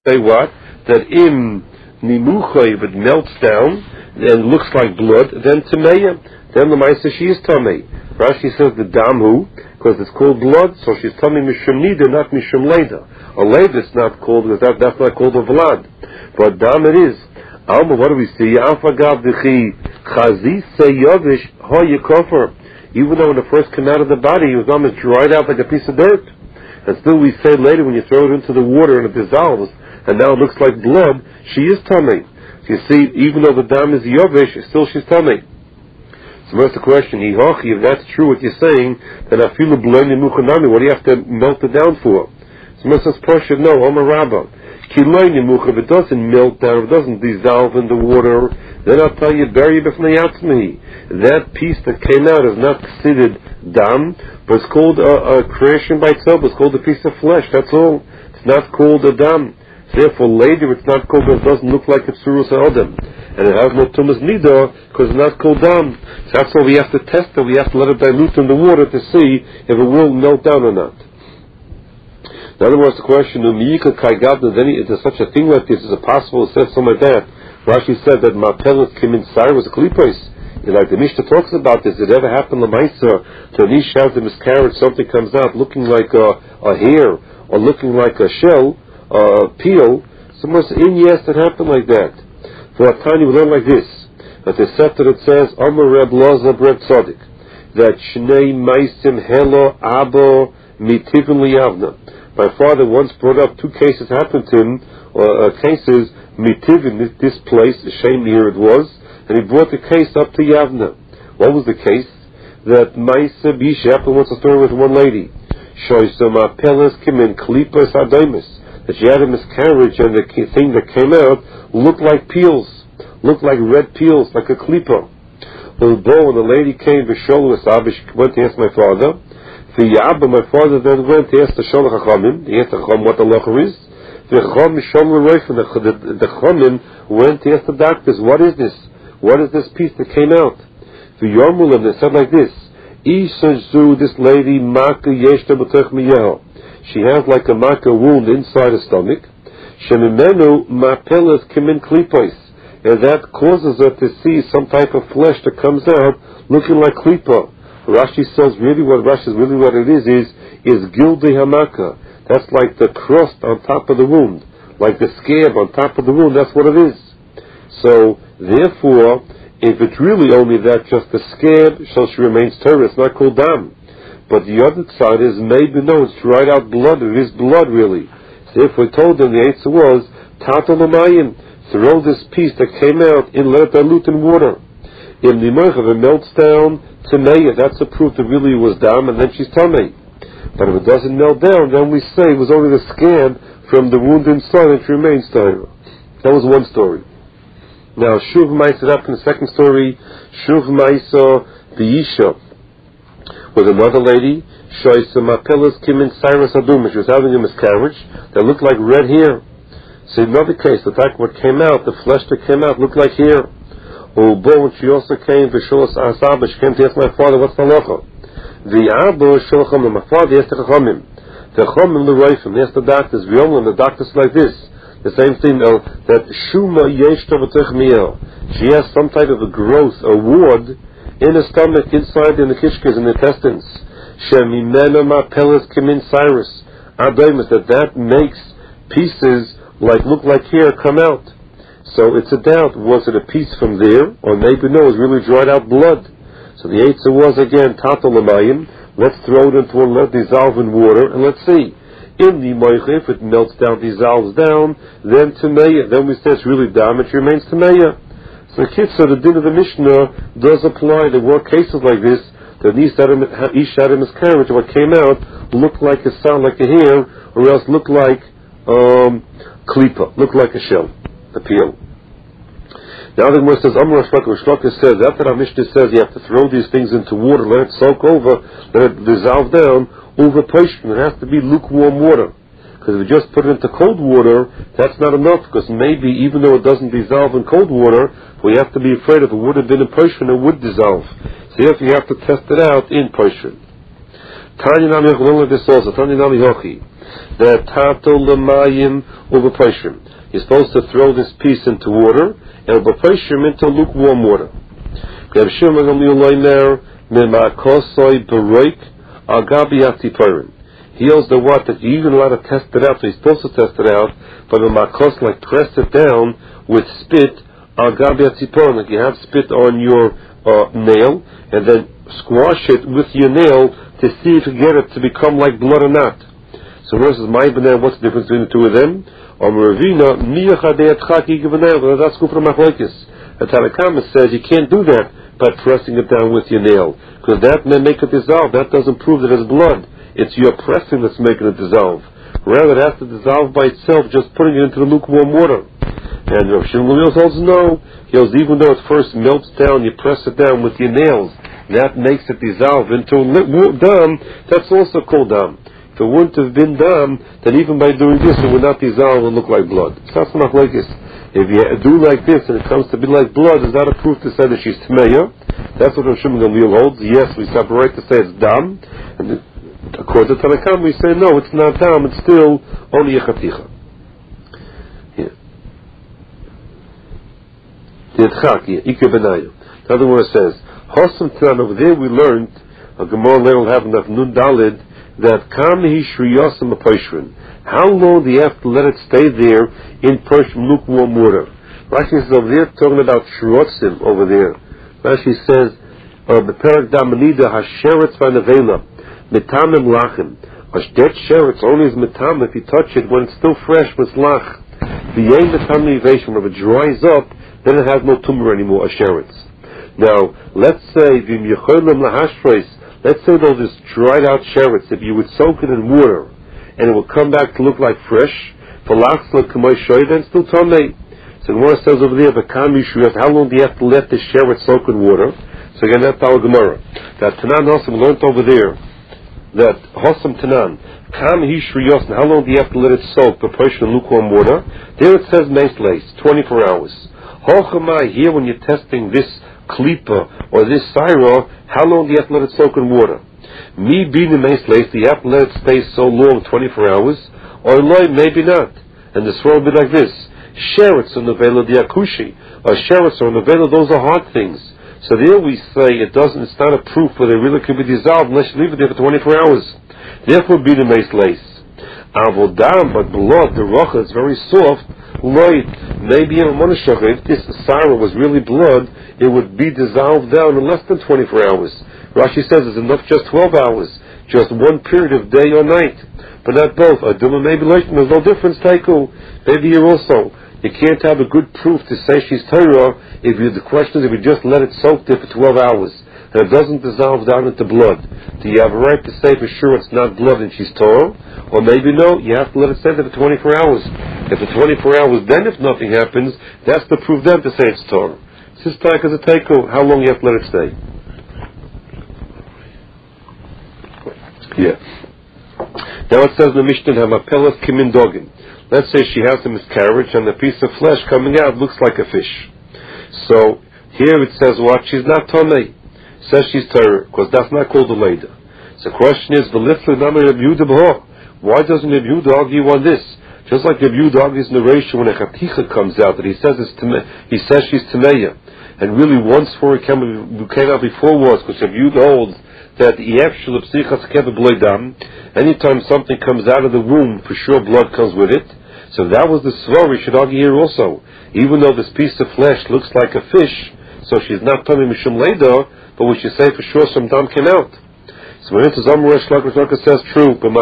say what? That im nimucha, if it melts down and looks like blood, then tameya. Then the Maisa, she is tamei. Rashi says the damhu, because it's called blood, so she's tamei mishum nida, not mishum leda. A leda is not called, because that's not called a vlad. But dam it is. Alma, what do we see? Afagav dechi chazi seyovish hoyikofer. Even though when it first came out of the body, it was almost dried out like a piece of dirt. And still we say later when you throw it into the water and it dissolves, and now it looks like blood, she is tamei. So you see, even though the dam is yovish, still she's tamei. So that's the question, if that's true what you're saying, then I feel a blood in muchanami, what do you have to melt it down for? So Mrs. Pasha, no, Omar Rabbah. If it doesn't melt down, if it doesn't dissolve in the water, then I'll tell you, bury it b'fnei atzmi. That piece that came out is not considered dam, but it's called a creation by itself. It's called a piece of flesh, that's all. It's not called a dam. Therefore, later it's not called, it doesn't look like it's surus adam. And it has no tumas nida, because it's not called dam. So that's why we have to test it, we have to let it dilute in the water to see if it will melt down or not. In other words, the question, is there such a thing like this? Is it possible to say something like that? Rashi said that Mapelet Kimin Sar was a klipos. Like the Mishnah talks about this, did it ever happen Lamaisa to an Isha has a miscarriage, something comes out looking like a hair, or looking like a shell, peel? Someone says, yes, it happened like that. For a tiny, we learn like this, that the Sefer it says, Amar Reb Loza Reb Tzodik, that Shnei Maisim Helo Abo Mitivin Liyavna. My father once brought up two cases happened to him, cases, Mitivin, this place, the shame here it was, and he brought the case up to Yavna. What was the case? That Maisa Bisha happened once a story with one lady. Shoisama Peles Kimin Klipas Adaimus. That she had a miscarriage and the thing that came out looked like peels, looked like red peels, like a klipa. When the lady came to Shol Abish, went to ask my father. My father then went to ask the Shol Chachamim. He asked the Chacham what the locher is. The Chachamim went to ask the doctors, what is this? What is this piece that came out? The Yormulim, they said like this: this lady Maka Yeshta B'Tech Miyaho. She has like a Maka wound inside her stomach. Shemimenu Mapelas Kimin Klipos. And that causes her to see some type of flesh that comes out looking like klipa. Rashi says really what it is gildei hamaka. That's like the crust on top of the wound, like the scab on top of the wound. That's what it is. So therefore, if it's really only that, just the scab, so she remains Torah. It's not called dam. But the other side is maybe no, it's dried out blood. It is blood really. So if we told them the answer was tatal amayim, throw this piece that came out and let it dilute in water. In the if it melts down to Meya, that's a proof that really was dam, and then she's tamei. But if it doesn't melt down, then we say it was only the scab from the wound inside and she remains Torah. That was one story. Now, Shuv Maisa, up in the second story, Shuv Maisa B'Yisha, with another lady, Shoysa Mapelas Kimin Cyrus Aduma. She was having a miscarriage that looked like red hair. So another case, the fact what came out, the flesh that came out looked like hair. When she also came to Sholas Asaba, she came to ask my father, what's the locha? The Abo Sholchamim, my father asked the Chachamim. The Chachamim the Reifim, they asked the doctors, V'yomlim, the doctors like this. The same thing, that Shuma Yeshta V'tech Miyah. She has some type of a growth, a ward, in the stomach, inside in the kishkas, in the intestines. Shemimena Mapelas Kimin Cyrus. Adaimus, that makes pieces look like hair come out. So it's a doubt, was it a piece from there, or maybe no, it was really dried out blood. So the answer was again, tatal amayim, let's throw it into let it dissolve in water, and let's see. In the moich, if it melts down, dissolves down, then tameya, then we say it's really dam, it remains tameya. So the din of the Mishnah does apply. There were cases like this, that each had a miscarriage, what came out looked like a sound like a hair, or else looked like klipa, looked like a shell, a peel. Now the Gemara says, Amar Shlaka says, after our Mishnah says you have to throw these things into water, let it soak over, let it dissolve down, over poishim. It has to be lukewarm water. Because if you just put it into cold water, that's not enough, because maybe even though it doesn't dissolve in cold water, we have to be afraid if it would have been in poishim, it would dissolve. So therefore you have to test it out in poishim. Tanya Nami Hochi. The tato lemayim ubepoishrim. You're supposed to throw this piece into water and ubepoishrim into lukewarm water. He holds the what that you're even allowed to test it out, so he's supposed to test it out, but the makos, like press it down with spit, like you have spit on your nail, and then squash it with your nail to see if you get it to become like blood or not. So versus my banana, what's the difference between the two of them? The Tanakama says you can't do that by pressing it down with your nail, because that may make it dissolve. That doesn't prove that it's blood. It's your pressing that's making it dissolve. Rather, it has to dissolve by itself, just putting it into the lukewarm water. And Rav Shimon holds no. He holds even though it first melts down, you press it down with your nails. That makes it dissolve into dam. That's also called dam. If it wouldn't have been dam, then even by doing this, it would not dissolve and look like blood. So that's not like this. If you do like this and it comes to be like blood, is that a proof to say that she's tmeya? That's what Rav Shimon holds. Yes, we separate to say it's dam, and according to Tanakam, we say no, it's not dam. It's still only a chaticha. In other words, it says Hosam Tanan. Over there, we learned a Gemara later will have enough Nun Dalid that Kam Hishriyosam Apoishrin. How long do you have to let it stay there in lukewarm water? Rashi says over there, talking about Shrotzim over there. Rashi says, Beperak Damanida Hasheretz Vanavela, Metamim Lachim. A dead sheretz only is metam if you touch it when it's still fresh with lach. The yay metam elevation, when it dries up, then it has no tumor anymore, a sheretz. Now, let's say, let's say those dried out sheretz, if you would soak it in water, and it will come back to look like fresh, then still tomei. So the Gemara says over there, how long do you have to let the sheretz soak in water? So again, that's our Gemara. That Tanan Hosam learned over there, that Hosam Tanan, how long do you have to let it soak, the portion of lukewarm water? There it says meisleis, 24 hours. Hochamai, here when you're testing this klipa or this syra, how long do you have to let it soak in water? Me being in meisleis, do you have to let it stay so long, 24 hours? Or loy, maybe not. And the swirl will be like this. Sheretz or novela diakushi, or sheretz or novela, those are hard things. So there we say it's not a proof where they really could be dissolved unless you leave it there for 24 hours. Therefore, be the meisleis. Avodam, but blood, the rocha is very soft. Lloyd, maybe in a monashach, if this syra was really blood, it would be dissolved down in less than 24 hours. Rashi says it's enough just 12 hours, just one period of day or night, but not both. Aduma maybe like there's no difference. Taiku, maybe here also. You can't have a good proof to say she's Torah if the question is if you just let it soak there for 12 hours and it doesn't dissolve down into blood. Do you have a right to say for sure it's not blood and she's Torah? Or maybe no, you have to let it stay there for 24 hours. If for 24 hours, then if nothing happens, that's the proof then to say it's Torah. This is like as a taiko, how long you have to let it stay. Yeah. Now it says in the Mishnah, Hamapelas Kimin Dogin. Let's say she has a miscarriage and a piece of flesh coming out looks like a fish. So here it says what? She's not Tomei. It says she's Torah, because that's not called a Leda. So the question is, why doesn't Reb Yehuda argue on this? Just like Reb Yehuda argues in the ratio when a chaticha comes out, that he says she's Tameya. And really once for it came out before was, because Reb Yehuda holds that anytime something comes out of the womb, for sure blood comes with it. So that was the svar we should argue here also. Even though this piece of flesh looks like a fish, so she's not Tomei Mishum Leda, but we should say for sure some dam came out. So when it says says true, but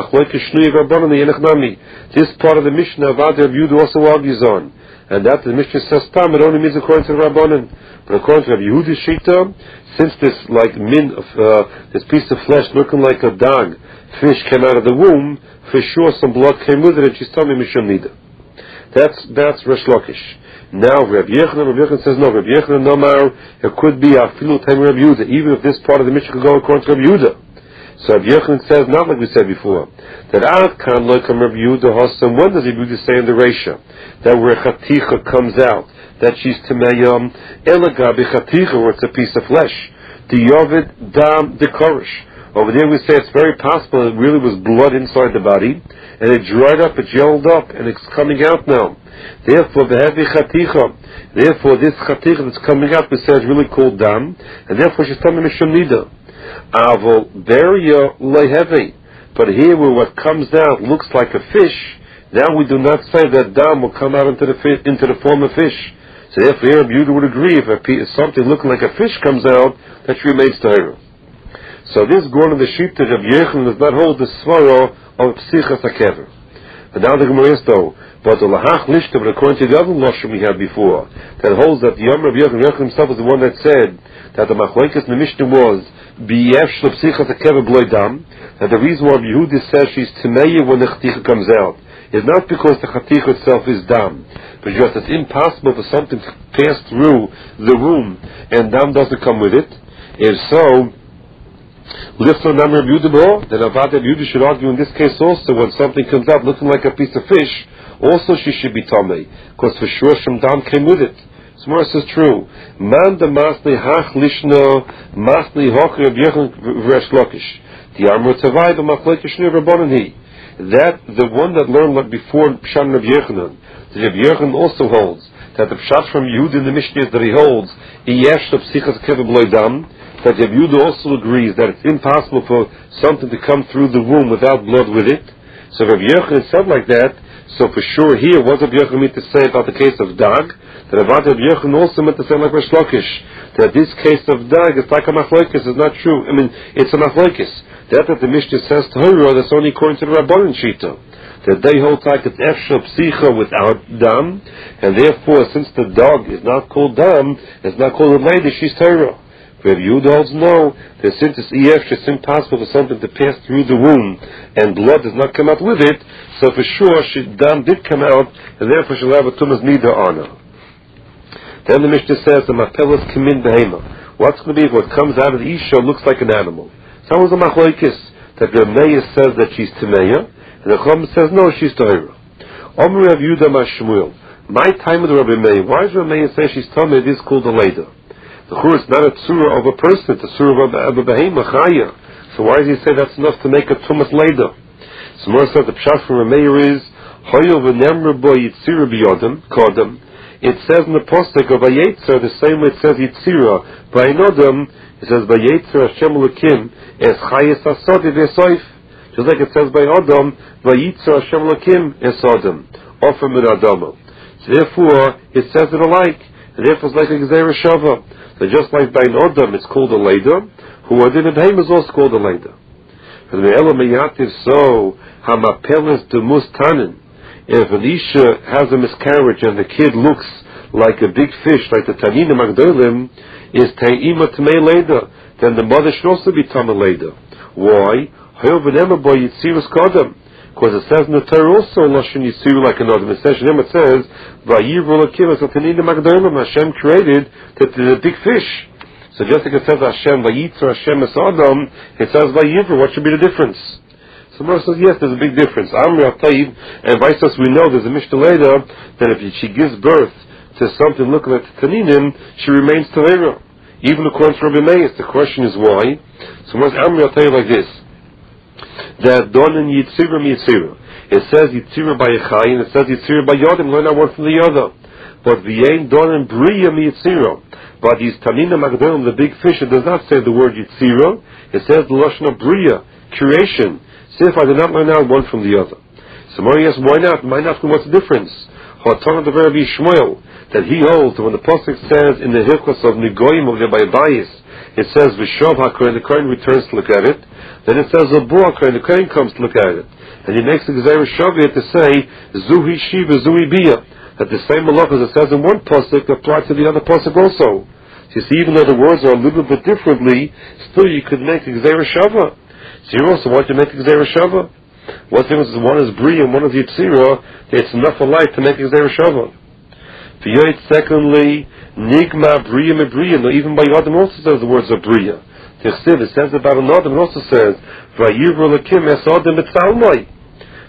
this part of the Mishnah Avad Reb Yehuda also argues on, and that the Mishnah says tam, it only means according to the Rabbanan. But according to Reb Yehuda's shita, since this like this piece of flesh looking like a dog fish came out of the womb, for sure some blood came with it, and she's Tomei Mishum Nida. That's Resh Lakish. Now Reb Yochanan says no. Reb Yochanan Nomar, it could be Afilu Tam Reb Yehuda, even if this part of the Mishnah could go according to Reb Yehuda. So Reb Yochanan says not like we said before that Ad Kan Loikam Reb Yehuda Hosam. When does Reb Yehuda say in the Reisha that where Chaticha comes out that she's Tameyam Elagabi Chaticha, where it's a piece of flesh, the Yovid Dam the Korish. Over there we say it's very possible it really was blood inside the body, and it dried up, it gelled up, and it's coming out now. Therefore, this chaticha that's coming out, we say is really called dam, and therefore she's telling Mishum Nida. Avol beria lehevi. But here where what comes out looks like a fish, now we do not say that dam will come out into the form of fish. So therefore here Yehuda would agree if something looking like a fish comes out, that she remains tahira. So this Gorn of the Shita of Yechon does not hold the svara of Psichas HaKever. But now the Gemara is though, but the Lahach Lishta, but according to the other Lashon we had before, that holds that the Yom of Yechon himself was the one that said that the Machlokes in the Mishnah was B'yev Shlo Psichas HaKever B'loi Dam, that the reason why Yehuda says she's Timeya when the Chaticha comes out is not because the Chaticha itself is Dam, but just it's impossible for something to pass through the womb and Dam doesn't come with it. If so, then Avad Yehuda should argue in this case also when something comes out looking like a piece of fish, also she should be Tamei, because for sure some Dam came with it. So Mora says true. Man the masli hach lishna masli hocher of Yechon v'resh lokish. The Amr Tavai the Machlokes Rabbanan. That the one that learned like before Pshan Rav Yechanan, the Rav Yechanan also holds that the Pshat from Yehuda in the Mishnah that he holds Iyesh the Psichas Kever B'loi Dam, that Rav Yehuda also agrees that it's impossible for something to come through the womb without blood with it. So Rav Yechanan said like that. So for sure here, what Rav Yechanan meant to say about the case of Dag? That Rav Yechanan also meant to say like Resh Lakish, that this case of Dag is like a Machlokes is not true. I mean, it's a Machlokes. That the Mishnah says Torah, that's only according to the Rabbanan Shita. That they hold like it's Efsha Psicha without Dam, and therefore, since the dog is not called Dam, it's not called a lady, she's Torah. Rav Yehuda holds no, that since it's Efsha, it's impossible for something to pass through the womb, and blood does not come out with it, so for sure, Dam did come out, and therefore she'll have a Tumas Nida on her. Then the Mishnah says, the Mapelas Kimin Behema. What's going to be if what comes out of the Isha looks like an animal? So was a Machlokes that the Meir says that she's Timeya, and the Chum says no, she's Tahira. Omer Rav Yehuda Mashmuel. My time with Rabbi Meir. Why does Rabbi Meir say she's Tameh? It is called a Leda. The Chur is not a tzura of a person, it's a tzura of a behemah chaya. So why does he say that's enough to make a tumas Leda? So more says the pshat from Rabbi Meir is Hoyel v'nemra bo yitzira b'yodem kodem. It says in the postek of Vayetzer the same way it says yitzira by Nodem. It says Vayetzer Hashem Elokim es chayes asodi v'esoif. Just like it says by Adam, Vayetzer Hashem Elokim es Adam. Offer min Adama. So therefore, it says it alike. And therefore it's like a Gezerah Shava. So just like by Adam it's called a Leda, who Adin Abheim is also called a Leda. And the Ela Meyativ so, Hamapeles de Mustanin. If an Isha has a miscarriage and the kid looks like a big fish, like the Tanina Magdolim, is Ta'ima Tamei Leda, then the mother should also be Tamei Leda. Why? Because it says in the Torah also Lashon Yitziru like another. It says Vayivru Lakim as a Tanina Magdolim, Hashem created that there's a big fish. So just like it says Hashem Vayitzer Hashem es Adam, it says Vayivru. What should be the difference? So Moshe says, yes, there's a big difference. Amri Atayib, and vice versa, we know there's a Mishnah later that if she gives birth to something looking like Taninim, she remains Torah. Even according to Rabbi Meir, the question is why. So Moshe Amri Atayib like this: that Donin Yitzira Mitzira. It says Yitzira by Yechai, and it says Yitzira by Yodim. Learn that one from the other. But V'yein Donin Briya Mitzira. But these Taninim Magdolim, the big fish, it does not say the word Yitzira. It says the Lashon of Briya, creation. See if I did not learn out one from the other. So Mori asks, why not? Why not? What's the difference? Hatan of the Rabbi Shmuel, that he holds that when the pasuk says in the Hilchos of Nigoyim of the Bayis, it says V'shov HaKohen, the Kohen returns to look at it. Then it says Abu HaKohen, the Kohen comes to look at it. And he makes the Gezerah Shavit to say Zuhi Shiva, Zuhi Bia, that the same malach as it says in one pasuk applies to the other pasuk also. So you see, even though the words are a little bit differently, still you could make a Gezerah Shavah. So you also want to make a Gezerah Shava. What's the difference? One is Bria and one is Yitzira. It's enough alike to make a Gezerah Shava. Secondly, Nigma Bria me Bria. No, even by Adam also says the words of Bria. It says about an Adam, it also says Vayivru Lakim es Adam etzalmai.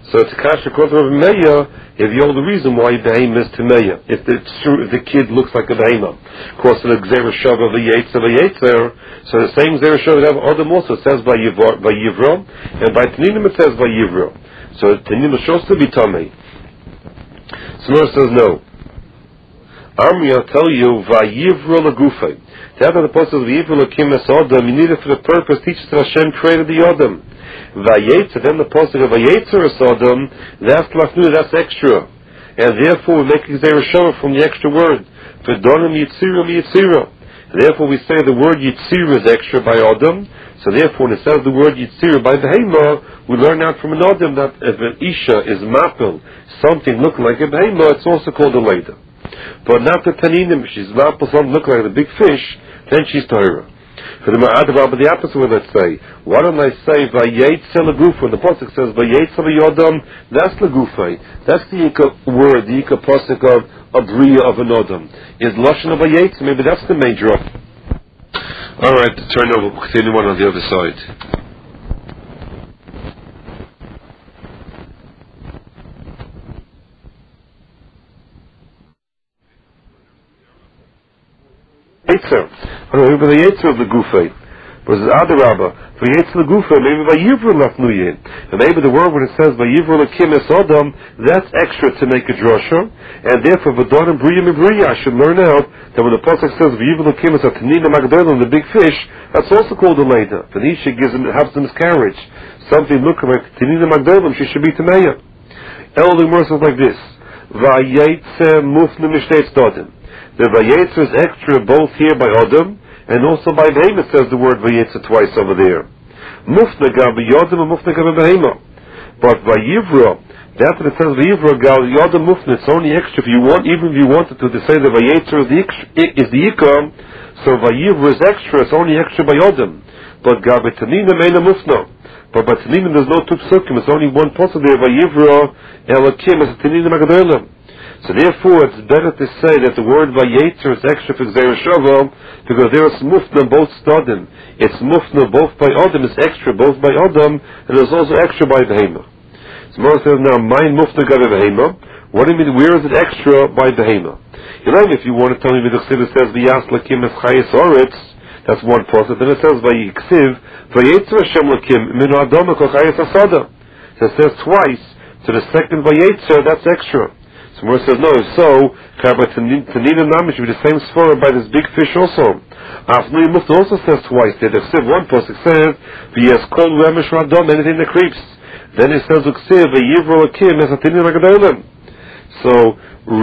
So it's a kasha according to Rabbi Meir if you know the reason why behema is Tameya. If the kid looks like a behema. Of course, the Gzera Shava of the Yetzer, so the same Gzera Shava of Adam also says by Yivro, and by Taninim it says by Yivro. So Taninim is supposed to be Tamei. So Mor says no. Amri, I'll tell you, Vayivro Lagufay. That are the process of Vayivro Lakim Es Adam, you need it for the purpose, teaches that Hashem created the Adam. Vayetzer, then the process of Vayetzer Es Adam, that's Lafnu, that's extra. And therefore we make Gzera Shava from the extra word. V'donim Yitzira Yitzira. Therefore we say the word Yitzira is extra by Adam. So therefore when it says the word Yitzira by Behema, we learn out from an Adam that if an Isha is Mapel, something looking like a Behema, it's also called a Leda. But not the Taninim, she's Mapel, something looking like a big fish, then she's Torah. For the Ma'adav, but the opposite way, let's say. Why don't I say Vayetzer Lagufa? The pasuk says Vayetzer Yodam. That's Lagufa. That's the Yika word, the Yika pasuk of a Bria of an Odam. Is Lashon of Vayetzer? Maybe that's the major. All right, turn over. Continue on the other side. Yetzer. I don't know, maybe the Yetzer of the Gufay. But it's Adarabba. For Yetzer the Gufay, maybe by Yivro Lafnuyin. And maybe the word when it says by Yivro Lakim Es Adam, that's extra to make a drasha. And therefore, V'donim Bria Mibriya, I should learn out that when the pasuk says V'yivro Lakim Es Tanina Magdalim, the big fish, that's also called a Leda. Tanisha gives him, helps the miscarriage. Something looking like Tanina Magdalim, she should be Tameya. Elder Gemara says like this: Vayetzer Mufne Mishnei Tzdodim. The Vayetzer is extra both here by Adam and also by Behema. It says the word Vayetzer twice over there. Mufna Gab Yodam and Mufna Gab Behema. But Vayivra, that's what it says Vayivra Gab Yodam Mufna. It's only extra if you want, even if you wanted to say the Vayetzer is the Ikam. So Vayivra is extra. It's only extra by Adam. But Gab Tanina Meina Mufna. But by Tanina there's no two psukim. It's only one possible there. Vayivra Elakim is Tanina Magdalim. So therefore, it's better to say that the word Vayetzer is extra for Gzera Shava because there is Mufna both Stadim. It's Mufna both by Adam, it's extra both by Adam, and it's also extra by Behema. So Moses says now, Mein Mufna Gabe Behema. What do you mean? Where is it extra by Behema? You know, if you want to tell me the Chsiv says V'yas Lakim Es Chayes Oretz, that's one process. Then it says Vayiksiv Vayetzer Hashem Lakim Minu Adam Kol Chayes Asada. So it says twice. So the second Vayetzer, that's extra. So Mor says no. So Tanina Namish should be the same svara by this big fish also. Afnei Mufta also says twice. The Chsiv one pasuk says V'yas Kol Remesh Radom, anything that creeps. Then it says Uksiv V'yivro Lakim Es Tanina Magdalim. So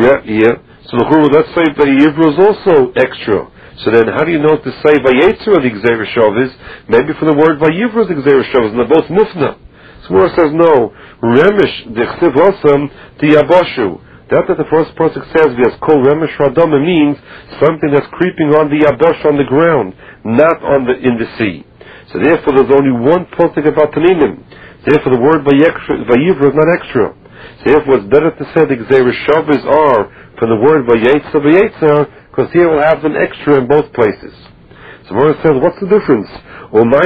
let's say V'yivro is also extra. So then how do you know to say Vayetzer of the Gzera Shavas? Maybe from the word Vayivro is the Gzera Shavas, and they're both Mufna. So Mor says no. Remesh the Chsiv also the Yabashu. That's what the first pasuk says. V'yas kol remesh radam means something that's creeping on the yabosh on the ground, not in the sea. So therefore, there's only one pasuk about Taninim. Therefore, the word Vayivra is not extra. So therefore, it's better to say the Gzera Shavas are from the word Vayetzer, because here we'll have an extra in both places. So Moses says, what's the difference? What do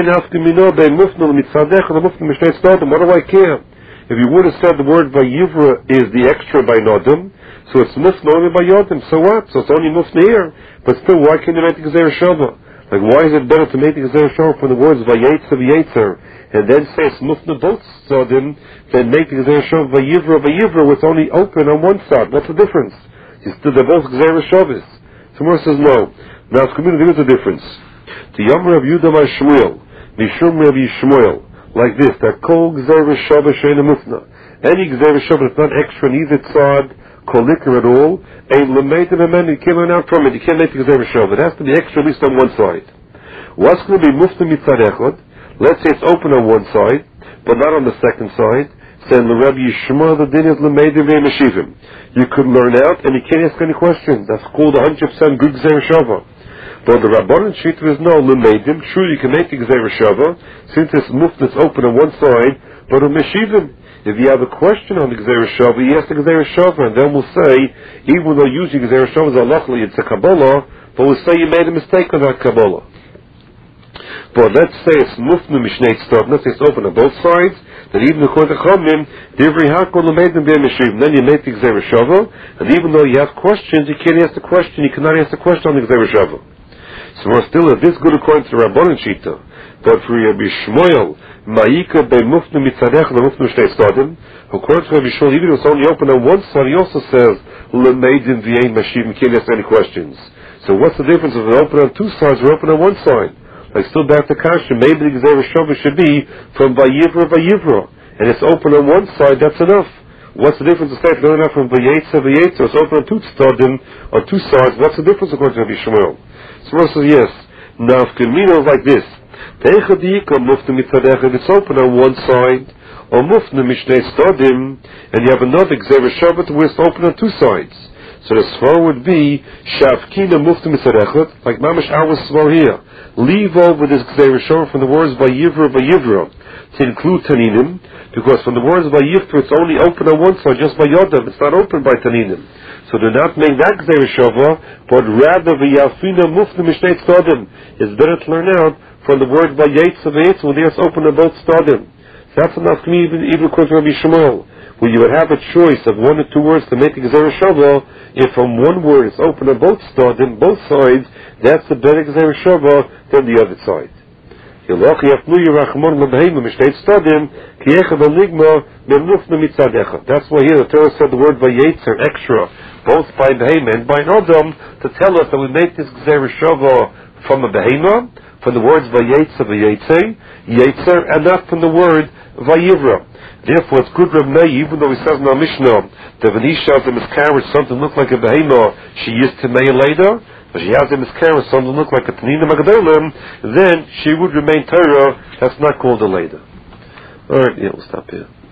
I care? If you would have said the word Vayivra is the extra by Nodam, so it's Mufna only by Yodim, so what? So it's only Mufna here. But still, why can't you make the Gzera Shava? Like, why is it better to make the Gzera Shava from the words Vayetzer, and then say it's Mufna both Sodim, than make the Gzera Shava Vayivra, with only open on one side? What's the difference? They're both Gzera Shavas. So Mor says no. Now, there is a difference. The Yom Rav Yudah Shmuel, Mishum Rav Yishmuel, like this, that kol Gzera Shava she'eina Mufna. Any Gzera Shava that's not extra on either side, kol liquor at all, ain't l'meitav amen, you can't learn out from it. You can't make the Gzera Shava. It has to be extra at least on one side. What's going to be Mufna mitzad echad? Let's say it's open on one side, but not on the second side. Saying the Rabbi Yishmael the din is l'meitav ve'meshivim. You could learn out and you can't ask any questions. That's called 100% good Gzera Shava. But the Rabbanan Shita is no l'meidim. Sure, you can make the Gzera Shava since it's Mufna that's open on one side, but on meshivim. If you have a question on the Gzera Shava, you ask the Gzera Shava, and then we'll say, even though usually Gzera Shava is halachli, it's a Kabbalah, but we'll say you made a mistake on that Kabbalah. But let's say it's mufnu mishnei tzaddim, let's say it's open on both sides, then even according to Chachamim, divrei hakol l'meidem b'yemeshivim, then you make the Gzeira Shava, and even though you have questions, you can't ask the question, you cannot ask the question on the Gzeira Shava. So we're still at this good according to Rabbanan Shita, but for Rabbi Shmuel, ma'ika be'mufnu mitzadech l'mufnu mishnei tzaddim, according to Rabbi Shmuel, even if it's only open on one side, he also says, l'meidem v'yemeshivim, you can't ask any questions. So what's the difference if it's open on two sides or open on one side? Like still back to Kasha, maybe the Gzeira Shava should be from Vayivra, and it's open on one side, that's enough. What's the difference to say it's not from Vayetza, it's open on two tzaddim, on two sides, what's the difference according to Rabbi Shmuel? So Rav says yes. Now if Gemino is like this, if it's open on one side, or mufnu mishnei tzaddim, and you have another Gzeira Shava where it's open on two sides. So the svar would be Shavkina Mufti Mitzadechet, like Mamash our svar here. Leave over this Gzeira Shava from the words Vayivra to include Taninim, because from the words Vayivra it's only open on one side, just by Yodam, it's not open by Taninim. So do not make that Gzeira Shava, but rather Vayafina Mufti Mishnei Tzadim. It's better to learn out from the word Vayetza when it's open on both Tzadim. So that's enough to me, even according to Rabbi Shmuel, where you would have a choice of one or two words to make a Gzeira Shava. If from one word it's open on both sides, that's a better Gzeira Shava than the other side. That's why here the Torah said the word Vayetzer extra, both by Behema and by Adam, to tell us that we make this Gzeira Shava from a Behema, from the words Vayetzer, Yetzer, and not from the word Vayivra. Therefore, it's good Reb Meir, even though he says in our Mishnah that when he shows him his carriage, something look like a behemah, she used to Meir later, but she has him his carriage, something look like a Tanina Magdalim, then she would remain Torah. That's not called a later. Alright, yeah, we'll stop here.